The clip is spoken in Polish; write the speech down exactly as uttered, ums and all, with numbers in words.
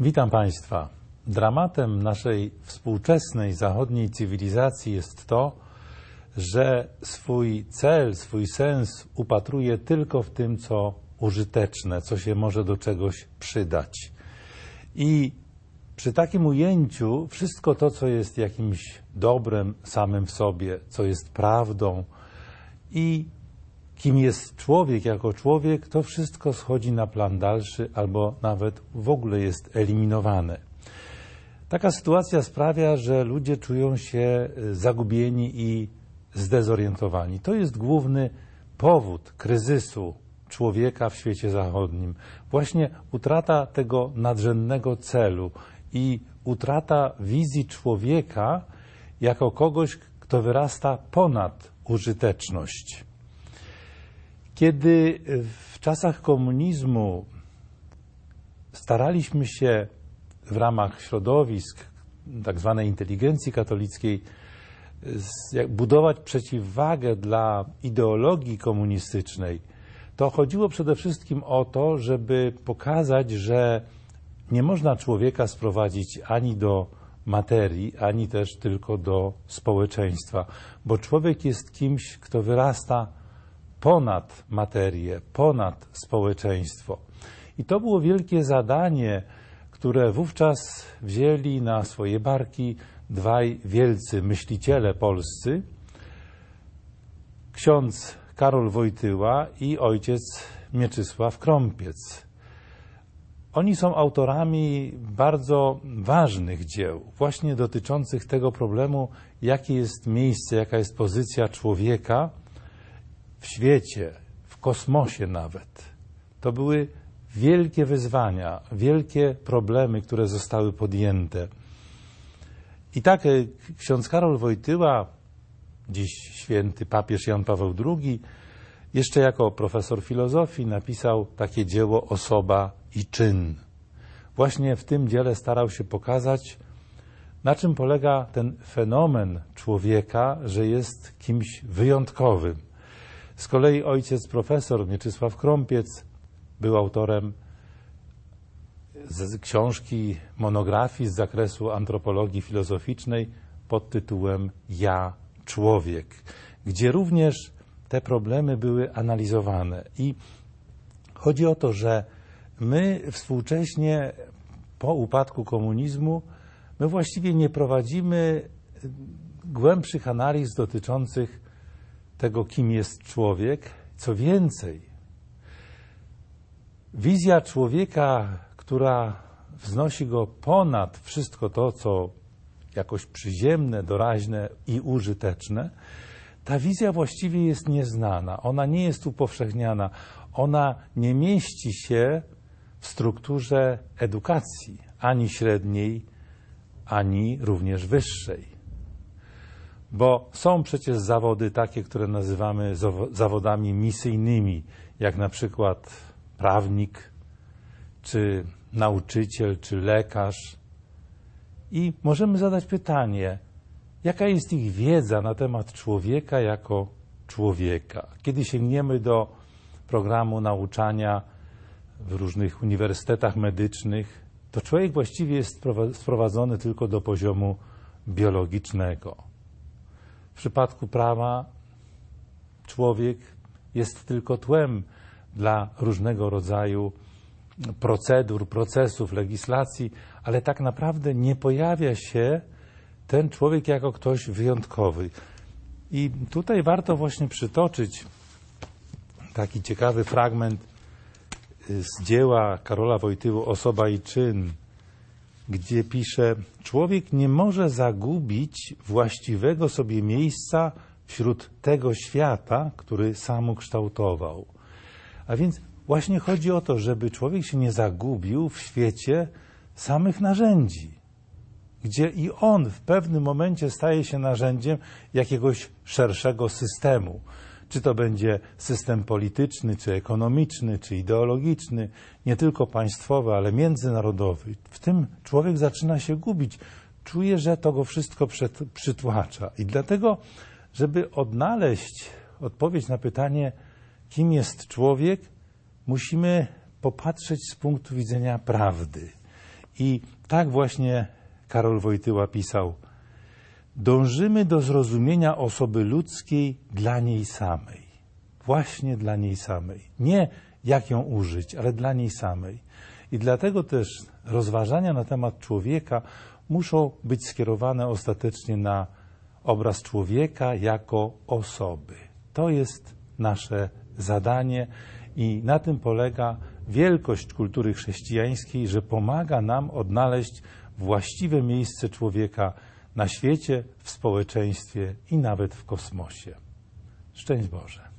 Witam Państwa. Dramatem naszej współczesnej zachodniej cywilizacji jest to, że swój cel, swój sens upatruje tylko w tym, co użyteczne, co się może do czegoś przydać. I przy takim ujęciu wszystko to, co jest jakimś dobrem samym w sobie, co jest prawdą i kim jest człowiek jako człowiek, to wszystko schodzi na plan dalszy albo nawet w ogóle jest eliminowane. Taka sytuacja sprawia, że ludzie czują się zagubieni i zdezorientowani. To jest główny powód kryzysu człowieka w świecie zachodnim. Właśnie utrata tego nadrzędnego celu i utrata wizji człowieka jako kogoś, kto wyrasta ponad użyteczność. Kiedy w czasach komunizmu staraliśmy się w ramach środowisk tak zwanej inteligencji katolickiej budować przeciwwagę dla ideologii komunistycznej, to chodziło przede wszystkim o to, żeby pokazać, że nie można człowieka sprowadzić ani do materii, ani też tylko do społeczeństwa, bo człowiek jest kimś, kto wyrasta ponad materię, ponad społeczeństwo. I to było wielkie zadanie, które wówczas wzięli na swoje barki dwaj wielcy myśliciele polscy, ksiądz Karol Wojtyła i ojciec Mieczysław Krąpiec. Oni są autorami bardzo ważnych dzieł, właśnie dotyczących tego problemu, jakie jest miejsce, jaka jest pozycja człowieka w świecie, w kosmosie nawet. To były wielkie wyzwania, wielkie problemy, które zostały podjęte. I tak ksiądz Karol Wojtyła, dziś święty papież Jan Paweł drugi, jeszcze jako profesor filozofii napisał takie dzieło Osoba i czyn. Właśnie w tym dziele starał się pokazać, na czym polega ten fenomen człowieka, że jest kimś wyjątkowym. Z kolei ojciec profesor Mieczysław Krąpiec był autorem z książki, monografii z zakresu antropologii filozoficznej pod tytułem Ja, człowiek, gdzie również te problemy były analizowane. I chodzi o to, że my współcześnie po upadku komunizmu, my właściwie nie prowadzimy głębszych analiz dotyczących tego, kim jest człowiek. Co więcej, wizja człowieka, która wznosi go ponad wszystko to, co jakoś przyziemne, doraźne i użyteczne, ta wizja właściwie jest nieznana, ona nie jest upowszechniana, ona nie mieści się w strukturze edukacji, ani średniej, ani również wyższej. Bo są przecież zawody takie, które nazywamy zawodami misyjnymi, jak na przykład prawnik, czy nauczyciel, czy lekarz. I możemy zadać pytanie, jaka jest ich wiedza na temat człowieka jako człowieka? Kiedy sięgniemy do programu nauczania w różnych uniwersytetach medycznych, to człowiek właściwie jest sprowadzony tylko do poziomu biologicznego. W przypadku prawa człowiek jest tylko tłem dla różnego rodzaju procedur, procesów, legislacji, ale tak naprawdę nie pojawia się ten człowiek jako ktoś wyjątkowy. I tutaj warto właśnie przytoczyć taki ciekawy fragment z dzieła Karola Wojtyły Osoba i czyn, gdzie pisze: człowiek nie może zagubić właściwego sobie miejsca wśród tego świata, który sam ukształtował. A więc właśnie chodzi o to, żeby człowiek się nie zagubił w świecie samych narzędzi, gdzie i on w pewnym momencie staje się narzędziem jakiegoś szerszego systemu. Czy to będzie system polityczny, czy ekonomiczny, czy ideologiczny, nie tylko państwowy, ale międzynarodowy. W tym człowiek zaczyna się gubić. Czuje, że to go wszystko przytłacza. I dlatego, żeby odnaleźć odpowiedź na pytanie, kim jest człowiek, musimy popatrzeć z punktu widzenia prawdy. I tak właśnie Karol Wojtyła pisał: dążymy do zrozumienia osoby ludzkiej dla niej samej. Właśnie dla niej samej. Nie jak ją użyć, ale dla niej samej. I dlatego też rozważania na temat człowieka muszą być skierowane ostatecznie na obraz człowieka jako osoby. To jest nasze zadanie i na tym polega wielkość kultury chrześcijańskiej, że pomaga nam odnaleźć właściwe miejsce człowieka na świecie, w społeczeństwie i nawet w kosmosie. Szczęść Boże.